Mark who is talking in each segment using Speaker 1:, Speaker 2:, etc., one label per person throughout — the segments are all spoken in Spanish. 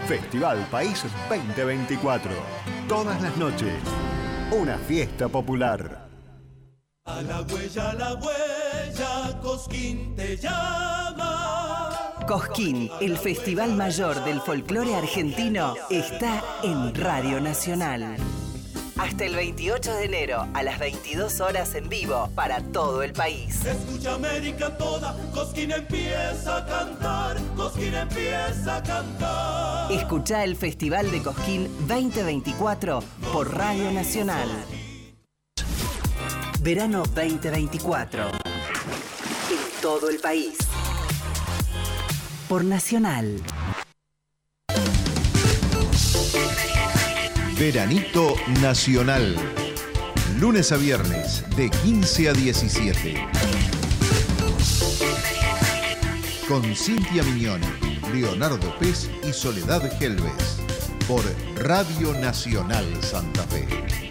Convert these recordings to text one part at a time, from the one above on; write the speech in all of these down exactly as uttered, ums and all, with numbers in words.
Speaker 1: Festival País veinte veinticuatro. Todas las noches, una fiesta popular.
Speaker 2: A la huella, a la huella, Cosquín te llama.
Speaker 3: Cosquín, el festival mayor del folclore argentino, está en Radio Nacional. Hasta el veintiocho de enero, a las veintidós horas en vivo, para todo el país.
Speaker 2: Escucha América toda, Cosquín empieza a cantar, Cosquín empieza a cantar.
Speaker 3: Escuchá el Festival de Cosquín veinte veinticuatro por Radio Nacional. Verano veinte veinticuatro. En todo el país. Por Nacional.
Speaker 4: Veranito Nacional. Lunes a viernes, de quince a diecisiete. Con Cintia Mignoni, Leonardo Pez y Soledad Gelbes. Por Radio Nacional Santa Fe.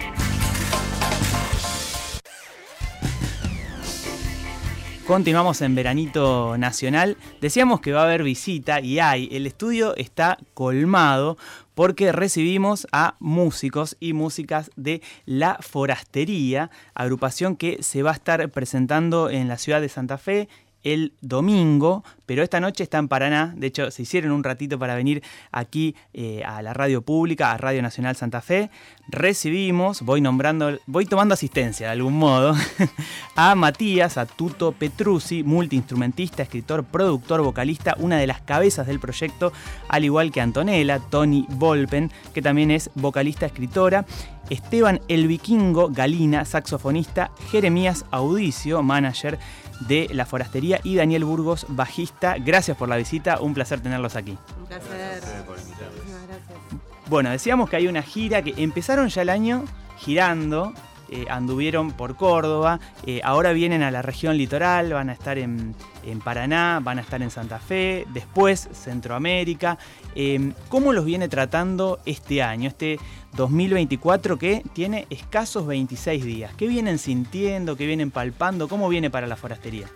Speaker 5: Continuamos en Veranito Nacional. Decíamos que va a haber visita y hay. El estudio está colmado porque recibimos a músicos y músicas de La Forastería, agrupación que se va a estar presentando en la ciudad de Santa Fe el domingo, pero esta noche está en Paraná. De hecho, se hicieron un ratito para venir aquí eh, a la radio pública, a Radio Nacional Santa Fe. Recibimos, voy nombrando, voy tomando asistencia de algún modo, a Matías, a Tuto Petruzzi, multiinstrumentista, escritor, productor, vocalista, una de las cabezas del proyecto, al igual que Antonella, Tony Volpen, que también es vocalista, escritora, Esteban el Vikingo Galina, saxofonista, Jeremías Audicio, manager de La Forastería, y Daniel Burgos, bajista. Gracias por la visita, un placer tenerlos aquí.
Speaker 6: Un placer. Gracias por invitarnos. Gracias.
Speaker 5: Bueno, decíamos que hay una gira que empezaron ya el año girando, eh, anduvieron por Córdoba, eh, ahora vienen a la región litoral, van a estar en, en Paraná, van a estar en Santa Fe, después Centroamérica. Eh, ¿Cómo los viene tratando este año, este dos mil veinticuatro que tiene escasos veintiséis días? ¿Qué vienen sintiendo, qué vienen palpando? ¿Cómo viene para La Forastería?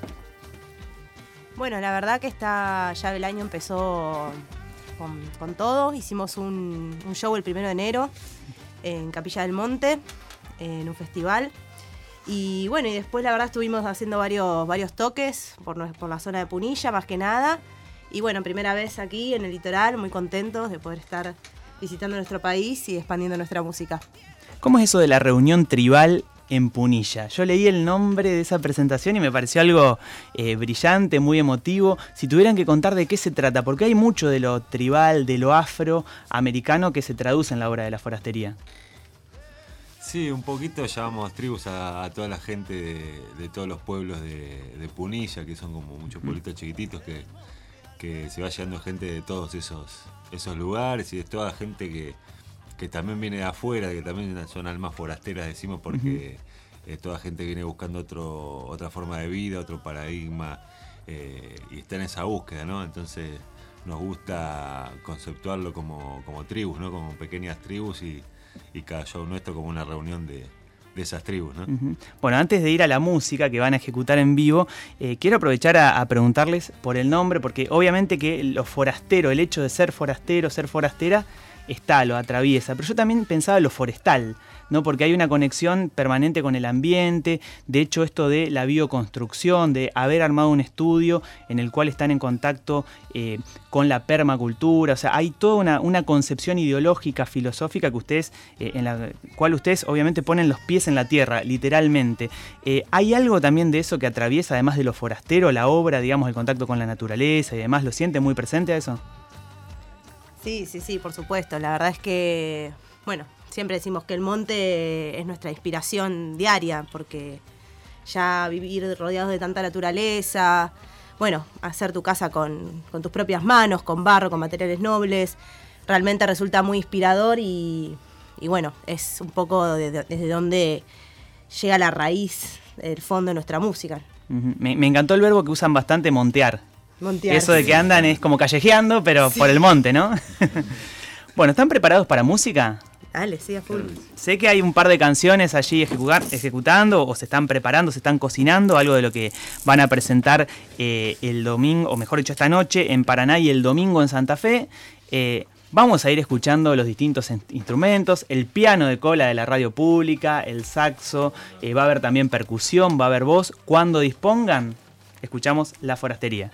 Speaker 6: Bueno, la verdad que está, ya el año empezó con, con todo. Hicimos un, un show el primero de enero en Capilla del Monte, en un festival. Y bueno, y después la verdad estuvimos haciendo varios, varios toques por, por la zona de Punilla, más que nada. Y bueno, primera vez aquí en el litoral, muy contentos de poder estar visitando nuestro país y expandiendo nuestra música.
Speaker 5: ¿Cómo es eso de la reunión tribal en Punilla? Yo leí el nombre de esa presentación y me pareció algo eh, brillante, muy emotivo. Si tuvieran que contar de qué se trata, porque hay mucho de lo tribal, de lo afroamericano que se traduce en la obra de La Forastería.
Speaker 7: Sí, un poquito llamamos tribus a, a toda la gente de, de todos los pueblos de, de Punilla, que son como muchos pueblitos chiquititos, que, que se va llegando gente de todos esos, esos lugares y de toda la gente que, que también viene de afuera, que también son almas forasteras, decimos, porque uh-huh. eh, toda gente viene buscando otro, otra forma de vida, otro paradigma, eh, y está en esa búsqueda, ¿no? Entonces nos gusta conceptuarlo como, como tribus, ¿no? Como pequeñas tribus y y cada show nuestro como una reunión de, de esas tribus, ¿no? Uh-huh.
Speaker 5: Bueno, antes de ir a la música que van a ejecutar en vivo, eh, quiero aprovechar a, a preguntarles por el nombre, porque obviamente que lo forastero, el hecho de ser forastero, ser forastera, está, lo atraviesa, pero yo también pensaba en lo forestal, ¿no? Porque hay una conexión permanente con el ambiente. De hecho, esto de la bioconstrucción, de haber armado un estudio en el cual están en contacto eh, con la permacultura, o sea, hay toda una, una concepción ideológica, filosófica que ustedes, eh, en la cual ustedes obviamente ponen los pies en la tierra, literalmente. Eh, ¿Hay algo también de eso que atraviesa, además de lo forastero, la obra, digamos, el contacto con la naturaleza y demás? ¿Lo siente muy presente a eso?
Speaker 6: Sí, sí, sí, por supuesto. La verdad es que, bueno, siempre decimos que el monte es nuestra inspiración diaria, porque ya vivir rodeados de tanta naturaleza, bueno, hacer tu casa con, con tus propias manos, con barro, con materiales nobles, realmente resulta muy inspirador y, y bueno, es un poco de, de, desde donde llega la raíz, el fondo de nuestra música.
Speaker 5: Uh-huh. Me, me encantó el verbo que usan bastante, montear.
Speaker 6: Montear,
Speaker 5: Eso de que andan es como callejeando, pero sí, por el monte, ¿no? Bueno, ¿están preparados para música?
Speaker 6: Dale, sí, a full.
Speaker 5: Sé que hay un par de canciones allí ejecutar, ejecutando, o se están preparando, se están cocinando, algo de lo que van a presentar eh, el domingo, o mejor dicho, esta noche en Paraná y el domingo en Santa Fe. Eh, vamos a ir escuchando los distintos in- instrumentos, el piano de cola de la radio pública, el saxo, eh, va a haber también percusión, va a haber voz. Cuando dispongan, escuchamos La Forastería.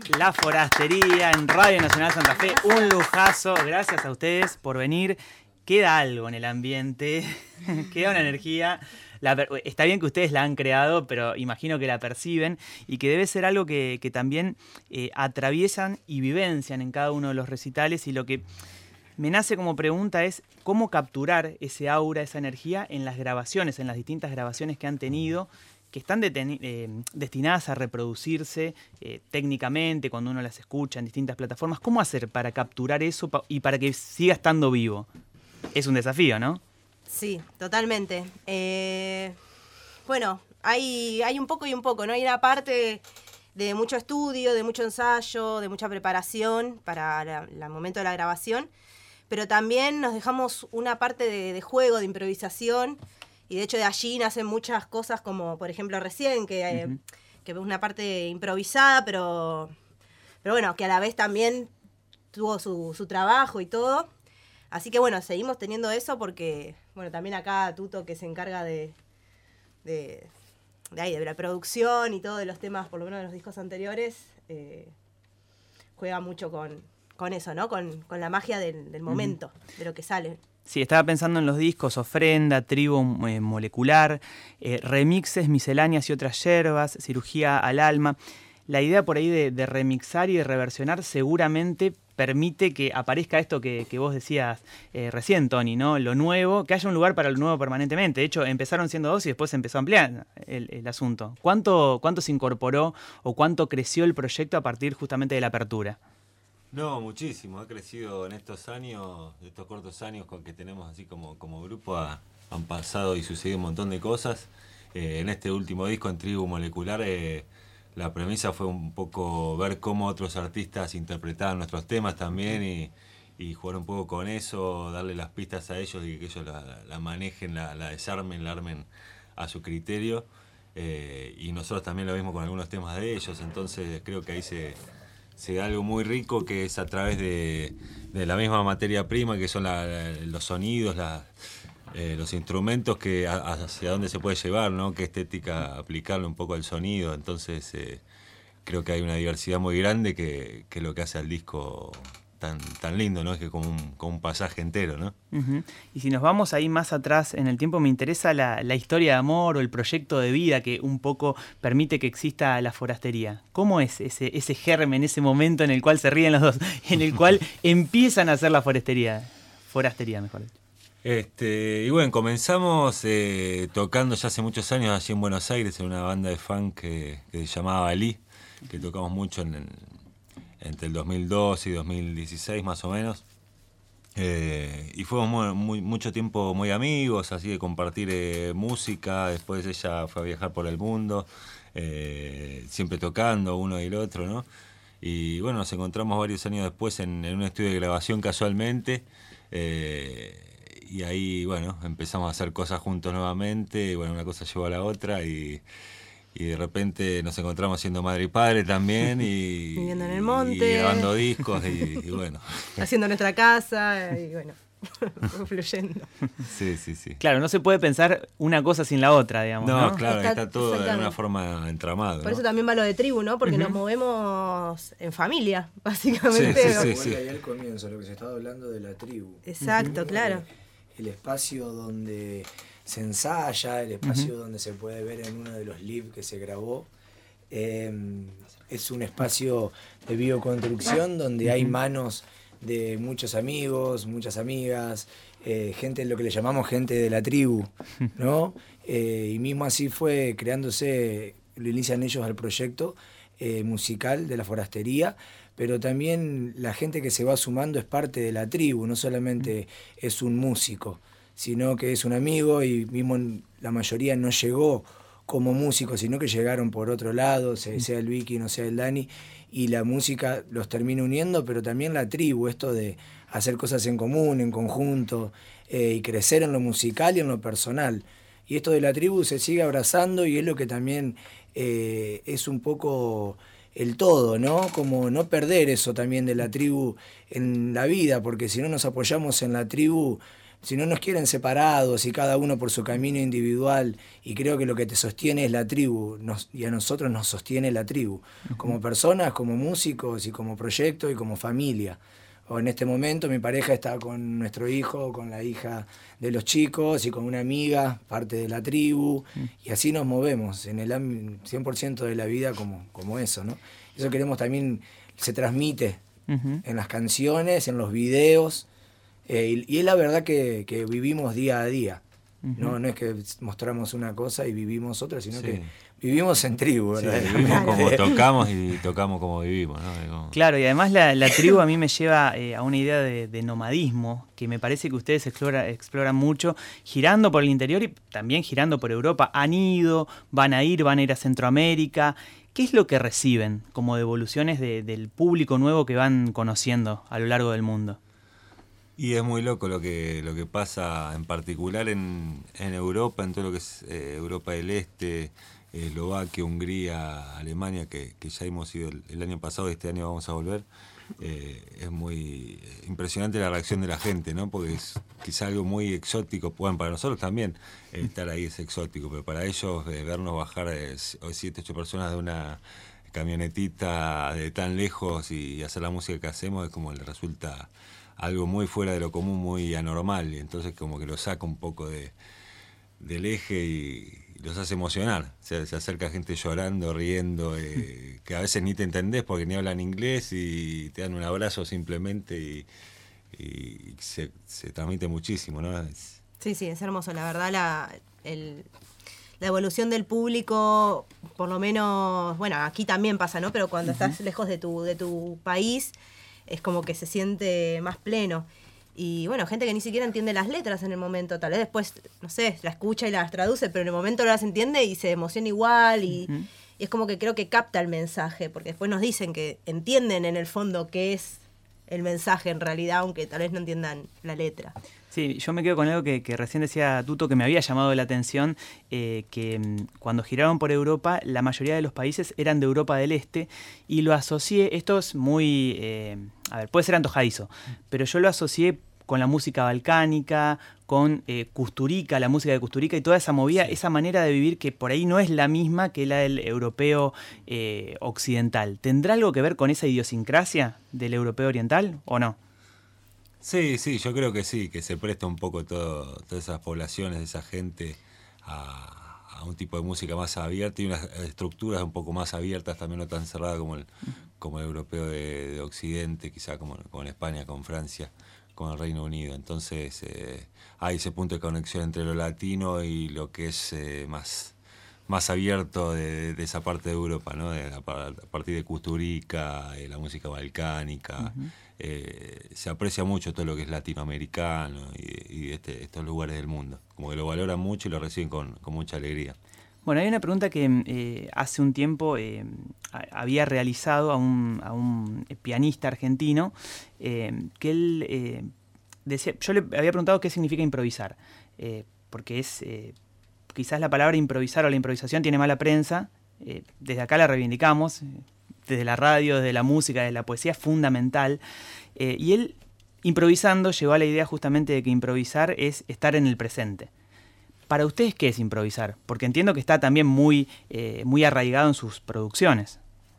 Speaker 5: La Forastería en Radio Nacional Santa Fe. Un lujazo. Gracias a ustedes por venir. Queda algo en el ambiente, queda una energía. La, está bien que ustedes la han creado, pero imagino que la perciben y que debe ser algo que, que también eh, atraviesan y vivencian en cada uno de los recitales. Y lo que me nace como pregunta es cómo capturar ese aura, esa energía en las grabaciones, en las distintas grabaciones que han tenido, que están deten- eh, destinadas a reproducirse eh, técnicamente cuando uno las escucha en distintas plataformas. ¿Cómo hacer para capturar eso pa- y para que siga estando vivo? Es un desafío, ¿no?
Speaker 6: Sí, totalmente. Eh, bueno, hay, hay un poco y un poco, ¿no? Hay una parte de mucho estudio, de mucho ensayo, de mucha preparación para el momento de la grabación, pero también nos dejamos una parte de, de juego, de improvisación, y de hecho de allí nacen muchas cosas como, por ejemplo, recién, que, eh, uh-huh. que es una parte improvisada, pero, pero bueno, que a la vez también tuvo su, su trabajo y todo. Así que bueno, seguimos teniendo eso porque, bueno, también acá Tuto, que se encarga de, de, de, ahí, de la producción y todo de los temas, por lo menos de los discos anteriores, eh, juega mucho con, con eso, ¿no? Con, con la magia del, del momento, uh-huh. de lo que sale.
Speaker 5: Sí, estaba pensando en los discos Ofrenda, Tribu eh, Molecular, eh, remixes, misceláneas y otras yerbas, Cirugía al Alma. La idea por ahí de, de remixar y de reversionar seguramente permite que aparezca esto que, que vos decías eh, recién, Tony, ¿no? Lo nuevo, que haya un lugar para lo nuevo permanentemente. De hecho, empezaron siendo dos y después se empezó a ampliar el, el asunto. ¿Cuánto, ¿Cuánto se incorporó o cuánto creció el proyecto a partir justamente de la apertura?
Speaker 7: No, muchísimo. Ha crecido en estos años, estos cortos años con que tenemos así como, como grupo, ha, han pasado y sucedido un montón de cosas. Eh, en este último disco, en Tribu Molecular, eh, la premisa fue un poco ver cómo otros artistas interpretaban nuestros temas también y, y jugar un poco con eso, darle las pistas a ellos y que ellos la, la manejen, la, la desarmen, la armen a su criterio. Eh, y nosotros también lo mismo con algunos temas de ellos, entonces creo que ahí se, se da algo muy rico que es a través de, de la misma materia prima que son la, la, los sonidos, la, Eh, los instrumentos, que a, hacia dónde se puede llevar, ¿no? Qué estética aplicarle un poco al sonido. Entonces eh, creo que hay una diversidad muy grande que, que lo que hace al disco tan, tan lindo, ¿no? Es que como un, como un pasaje entero, ¿no?
Speaker 5: Uh-huh. Y si nos vamos ahí más atrás en el tiempo, me interesa la, la historia de amor o el proyecto de vida que un poco permite que exista la forastería. ¿Cómo es ese, ese germen, ese momento en el cual se ríen los dos, en el cual empiezan a hacer la forastería? Forastería, mejor dicho.
Speaker 7: Este, y bueno, comenzamos eh, tocando ya hace muchos años allí en Buenos Aires en una banda de funk que, que se llamaba Ali, que tocamos mucho en el, entre el dos mil doce y dos mil dieciséis más o menos. Eh, y fuimos muy, muy, mucho tiempo muy amigos, así de compartir eh, música. Después ella fue a viajar por el mundo, eh, siempre tocando uno y el otro, ¿no? Y bueno, nos encontramos varios años después en, en un estudio de grabación casualmente. Eh, Y ahí, bueno, empezamos a hacer cosas juntos nuevamente, y bueno, una cosa llevó a la otra, y, y de repente nos encontramos siendo madre y padre también, y
Speaker 6: viviendo en el monte,
Speaker 7: y grabando discos, y, y bueno.
Speaker 6: Haciendo nuestra casa, y bueno, fluyendo.
Speaker 7: Sí, sí, sí.
Speaker 5: Claro, no se puede pensar una cosa sin la otra, digamos, ¿no?
Speaker 7: No, claro, está, está todo de alguna forma entramado.
Speaker 6: Por
Speaker 7: ¿no?
Speaker 6: eso también va lo de Tribu, ¿no? Porque uh-huh. nos movemos en familia, básicamente.
Speaker 7: Sí, sí, sí, sí.
Speaker 8: Ahí al comienzo, lo que se estaba hablando de la tribu.
Speaker 6: Exacto, uh-huh. claro.
Speaker 8: El espacio donde se ensaya, el espacio uh-huh. donde se puede ver en uno de los live que se grabó. Eh, es un espacio de bioconstrucción donde uh-huh. hay manos de muchos amigos, muchas amigas, eh, gente, lo que le llamamos gente de la tribu, ¿no? Eh, y mismo así fue creándose, lo inician ellos al proyecto eh, musical de la forastería, pero también la gente que se va sumando es parte de la tribu, no solamente es un músico, sino que es un amigo, y mismo la mayoría no llegó como músico, sino que llegaron por otro lado, sea el Vicky, no sea el Dani, y la música los termina uniendo, pero también la tribu, esto de hacer cosas en común, en conjunto, eh, y crecer en lo musical y en lo personal. Y esto de la tribu se sigue abrazando, y es lo que también eh, es un poco el todo, ¿no? Como no perder eso también de la tribu en la vida, porque si no nos apoyamos en la tribu, si no nos quieren separados y cada uno por su camino individual, y creo que lo que te sostiene es la tribu, nos, y a nosotros nos sostiene la tribu, como personas, como músicos y como proyecto y como familia. O en este momento mi pareja está con nuestro hijo, con la hija de los chicos y con una amiga, parte de la tribu, y así nos movemos en el cien por ciento de la vida como, como eso, ¿no? Eso queremos también, se transmite uh-huh. en las canciones, en los videos, eh, y, y es la verdad que, que vivimos día a día. Uh-huh. No, no es que mostramos una cosa y vivimos otra, sino sí. que vivimos en tribu, ¿verdad?
Speaker 7: Sí, vivimos como tocamos y tocamos como vivimos, ¿no? Como...
Speaker 5: Claro, y además la, la tribu a mí me lleva eh, a una idea de, de nomadismo, que me parece que ustedes explora, exploran mucho, girando por el interior y también girando por Europa. Han ido, van a ir, van a ir a Centroamérica. ¿Qué es lo que reciben como devoluciones de, del público nuevo que van conociendo a lo largo del mundo?
Speaker 7: Y es muy loco lo que lo que pasa en particular en, en Europa, en todo lo que es eh, Europa del Este, Eslovaquia, Hungría, Alemania, que, que ya hemos ido el, el año pasado y este año vamos a volver. Eh, es muy impresionante la reacción de la gente, ¿no? Porque es quizá algo muy exótico. Bueno, para nosotros también eh, estar ahí es exótico, pero para ellos eh, vernos bajar eh, siete, ocho personas de una camionetita de tan lejos y hacer la música que hacemos es como les resulta algo muy fuera de lo común, muy anormal, y entonces como que lo saca un poco de, del eje y los hace emocionar. Se, se acerca gente llorando, riendo, eh, que a veces ni te entendés porque ni hablan inglés y te dan un abrazo simplemente y, y se, se transmite muchísimo, ¿no? Es...
Speaker 6: Sí, sí, es hermoso. La verdad, la, el, la evolución del público, por lo menos, bueno, aquí también pasa, ¿no? Pero cuando uh-huh. estás lejos de tu, de tu país, es como que se siente más pleno. Y bueno, gente que ni siquiera entiende las letras en el momento, tal vez después, no sé, la escucha y las traduce, pero en el momento no las entiende y se emociona igual y, uh-huh. y es como que creo que capta el mensaje, porque después nos dicen que entienden en el fondo qué es el mensaje en realidad, aunque tal vez no entiendan la letra.
Speaker 5: Sí, yo me quedo con algo que, que recién decía Tuto, que me había llamado la atención, eh, que mm, cuando giraron por Europa, la mayoría de los países eran de Europa del Este, y lo asocié, esto es muy, eh, a ver, puede ser antojadizo, pero yo lo asocié con la música balcánica, con eh, Kusturica, la música de Kusturica y toda esa movida, sí. esa manera de vivir que por ahí no es la misma que la del europeo eh, occidental. ¿Tendrá algo que ver con esa idiosincrasia del europeo oriental o no?
Speaker 7: Sí, sí, yo creo que sí, que se presta un poco todo, todas esas poblaciones, esa gente a, a un tipo de música más abierta y unas estructuras un poco más abiertas, también no tan cerradas como el, como el europeo de, de Occidente, quizá como con España, con Francia, con el Reino Unido. Entonces eh, hay ese punto de conexión entre lo latino y lo que es eh, más, más abierto de, de esa parte de Europa, ¿no? De, a partir de Kusturica, de la música balcánica. Uh-huh. Eh, se aprecia mucho todo lo que es latinoamericano y, y este, estos lugares del mundo. Como que lo valoran mucho y lo reciben con, con mucha alegría.
Speaker 5: Bueno, hay una pregunta que eh, hace un tiempo eh, había realizado a un, a un pianista argentino, eh, que él eh, decía, yo le había preguntado qué significa improvisar, eh, porque es eh, quizás la palabra improvisar o la improvisación tiene mala prensa, eh, desde acá la reivindicamos, desde la radio, desde la música, desde la poesía, es fundamental, eh, y él improvisando llegó a la idea justamente de que improvisar es estar en el presente. ¿Para ustedes qué es improvisar? Porque entiendo que está también muy, eh, muy arraigado en sus producciones.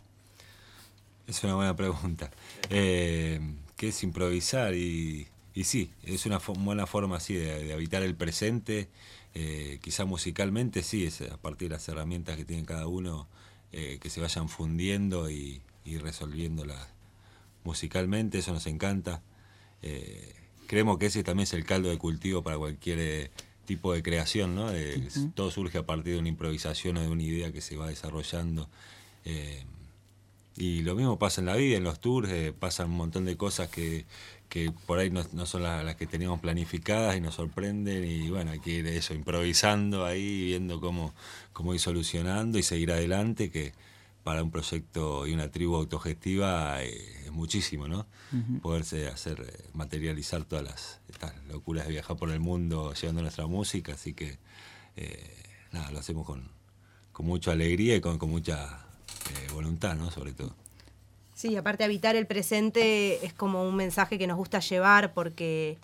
Speaker 7: Es una buena pregunta. Eh, ¿Qué es improvisar? Y, y sí, es una fo- buena forma así de, de habitar el presente. Eh, quizá musicalmente sí, es a partir de las herramientas que tiene cada uno, eh, que se vayan fundiendo y, y resolviéndolas musicalmente. Eso nos encanta. Eh, creemos que ese también es el caldo de cultivo para cualquier... Eh, tipo de creación, ¿no? De, uh-huh. Todo surge a partir de una improvisación o de una idea que se va desarrollando. Eh, y lo mismo pasa en la vida, en los tours, eh, pasan un montón de cosas que, que por ahí no, no son las, las que teníamos planificadas y nos sorprenden, y bueno, hay que ir eso, improvisando ahí, viendo cómo, cómo ir solucionando y seguir adelante, que para un proyecto y una tribu autogestiva eh, es muchísimo, ¿no? Uh-huh. Poderse hacer, eh, materializar todas las estas locuras de viajar por el mundo llevando nuestra música, así que eh, nada, lo hacemos con, con mucha alegría y con, con mucha eh, voluntad, ¿no? Sobre todo.
Speaker 6: Sí, aparte habitar el presente es como un mensaje que nos gusta llevar porque,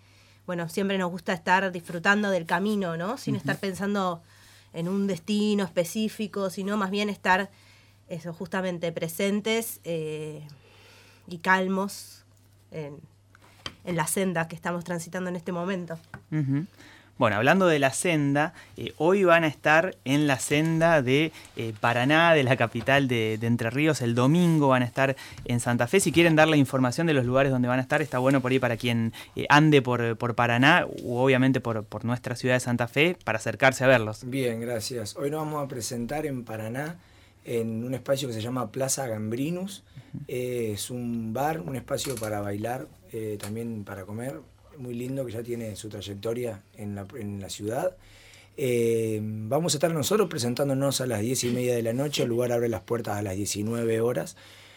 Speaker 6: bueno, siempre nos gusta estar disfrutando del camino, ¿no? Sin uh-huh. estar pensando en un destino específico, sino más bien estar, eso, justamente presentes eh, y calmos en, en la senda que estamos transitando en este momento.
Speaker 5: Uh-huh. Bueno, hablando de la senda, eh, hoy van a estar en la senda de eh, Paraná, de la capital de, de Entre Ríos. El domingo van a estar en Santa Fe. Si quieren dar la información de los lugares donde van a estar, está bueno por ahí para quien eh, ande por, por Paraná o obviamente por, por nuestra ciudad de Santa Fe para acercarse a verlos.
Speaker 8: Bien, gracias. Hoy nos vamos a presentar en Paraná en un espacio que se llama Plaza Gambrinus. Uh-huh. Eh, es un bar, un espacio para bailar, eh, también para comer. Muy lindo, que ya tiene su trayectoria en la, en la ciudad. Eh, vamos a estar nosotros presentándonos a las diez y media de la noche. El lugar abre las puertas a las diecinueve horas.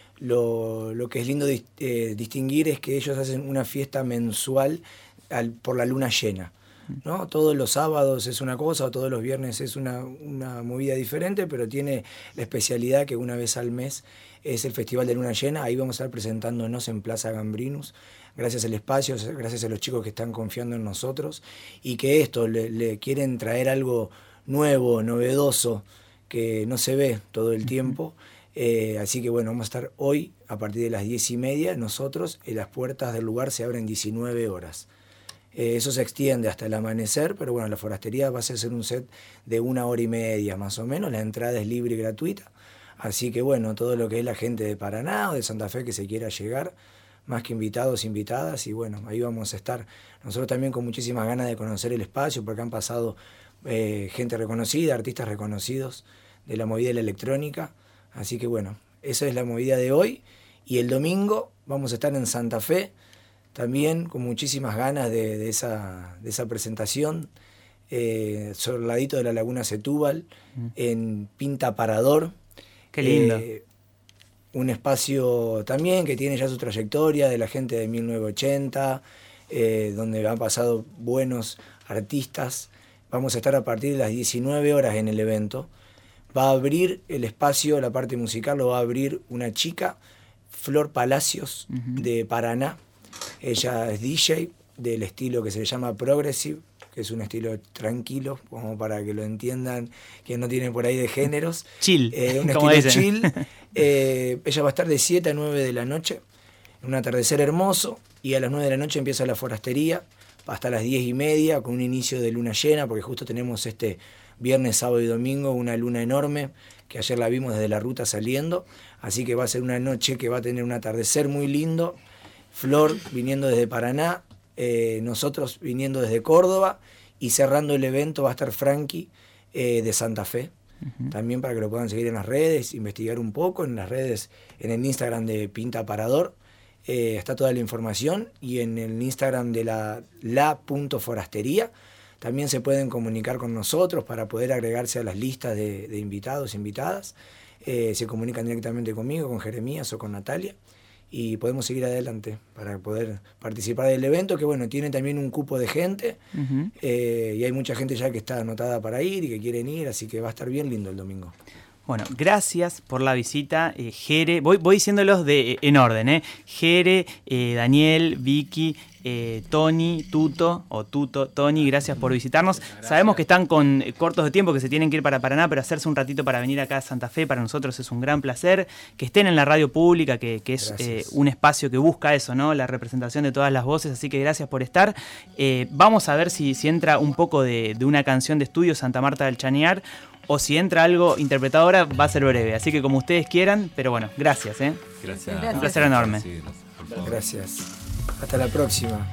Speaker 8: Lo, lo que es lindo di, eh, distinguir es que ellos hacen una fiesta mensual al, por la luna llena, ¿no? Todos los sábados es una cosa, o todos los viernes es una, una movida diferente, pero tiene la especialidad que una vez al mes es el Festival de Luna Llena. Ahí vamos a estar presentándonos en Plaza Gambrinus. Gracias al espacio, gracias a los chicos que están confiando en nosotros y que esto, le, le quieren traer algo nuevo, novedoso, que no se ve todo el tiempo. Eh, así que bueno, vamos a estar hoy a partir de las diez y media, nosotros, y las puertas del lugar se abren diecinueve horas. Eh, eso se extiende hasta el amanecer, pero bueno, la forastería va a ser un set de una hora y media más o menos. La entrada es libre y gratuita. Así que bueno, todo lo que es la gente de Paraná o de Santa Fe que se quiera llegar, más que invitados, invitadas, y bueno, ahí vamos a estar. Nosotros también con muchísimas ganas de conocer el espacio, porque han pasado eh, gente reconocida, artistas reconocidos de la movida de la electrónica. Así que bueno, esa es la movida de hoy. Y el domingo vamos a estar en Santa Fe, también con muchísimas ganas de, de, esa, de esa presentación, eh, sobre el ladito de la Laguna Setúbal, mm. en Pinta Parador.
Speaker 5: Qué lindo.
Speaker 8: Eh, un espacio también que tiene ya su trayectoria de la gente de mil novecientos ochenta, eh, donde han pasado buenos artistas. Vamos a estar a partir de las diecinueve horas en el evento. Va a abrir el espacio, la parte musical lo va a abrir una chica, Flor Palacios, uh-huh. de Paraná. Ella es D J del estilo que se llama Progressive, que es un estilo tranquilo, como para que lo entiendan, que no tiene por ahí de géneros.
Speaker 5: Chill.
Speaker 8: Eh, un estilo dicen. chill. Eh, ella va a estar de siete a nueve de la noche, en un atardecer hermoso, y a las nueve de la noche empieza la forastería, hasta las diez y media, con un inicio de luna llena, porque justo tenemos este viernes, sábado y domingo una luna enorme, que ayer la vimos desde la ruta saliendo, así que va a ser una noche que va a tener un atardecer muy lindo. Flor viniendo desde Paraná, eh, nosotros viniendo desde Córdoba, y cerrando el evento va a estar Frankie eh, de Santa Fe. Uh-huh. También para que lo puedan seguir en las redes, investigar un poco en las redes, en el Instagram de Pinta Parador, eh, está toda la información, y en el Instagram de la la.forastería también se pueden comunicar con nosotros para poder agregarse a las listas de, de invitados e invitadas. Eh, se comunican directamente conmigo, con Jeremías o con Natalia, y podemos seguir adelante para poder participar del evento, que bueno, tiene también un cupo de gente, uh-huh. eh, y hay mucha gente ya que está anotada para ir y que quieren ir, así que va a estar bien lindo el domingo.
Speaker 5: Bueno, gracias por la visita, eh, Jere. Voy, voy diciéndolos de, eh, en orden, ¿eh? Jere, eh, Daniel, Vicky, eh, Tony, Tuto, o Tuto, Tony, gracias por visitarnos. Gracias. Sabemos que están con eh, cortos de tiempo, que se tienen que ir para Paraná, pero hacerse un ratito para venir acá a Santa Fe, para nosotros es un gran placer. Que estén en la radio pública, que, que es eh, un espacio que busca eso, ¿no? La representación de todas las voces, así que gracias por estar. Eh, vamos a ver si, si entra un poco de, de una canción de estudio, Santa Marta del Chañar, o si entra algo interpretado ahora, va a ser breve. Así que como ustedes quieran, pero bueno, gracias, ¿eh?
Speaker 7: Gracias.
Speaker 5: Un placer enorme.
Speaker 7: Sí, gracias.
Speaker 8: Gracias. Hasta la próxima.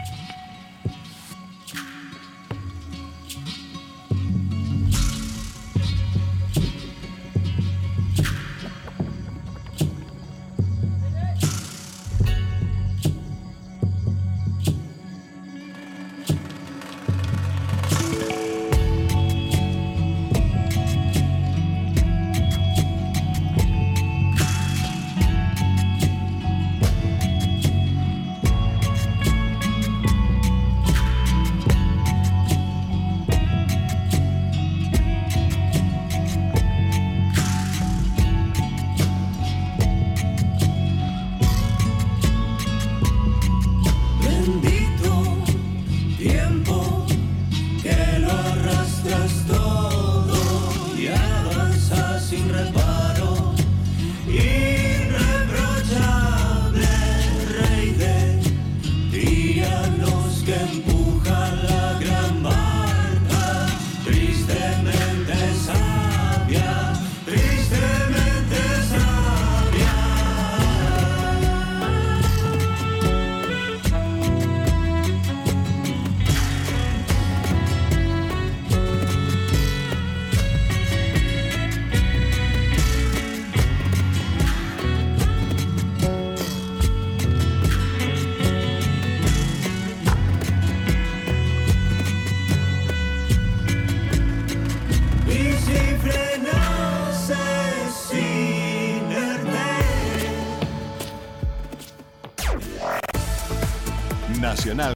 Speaker 1: Nacional.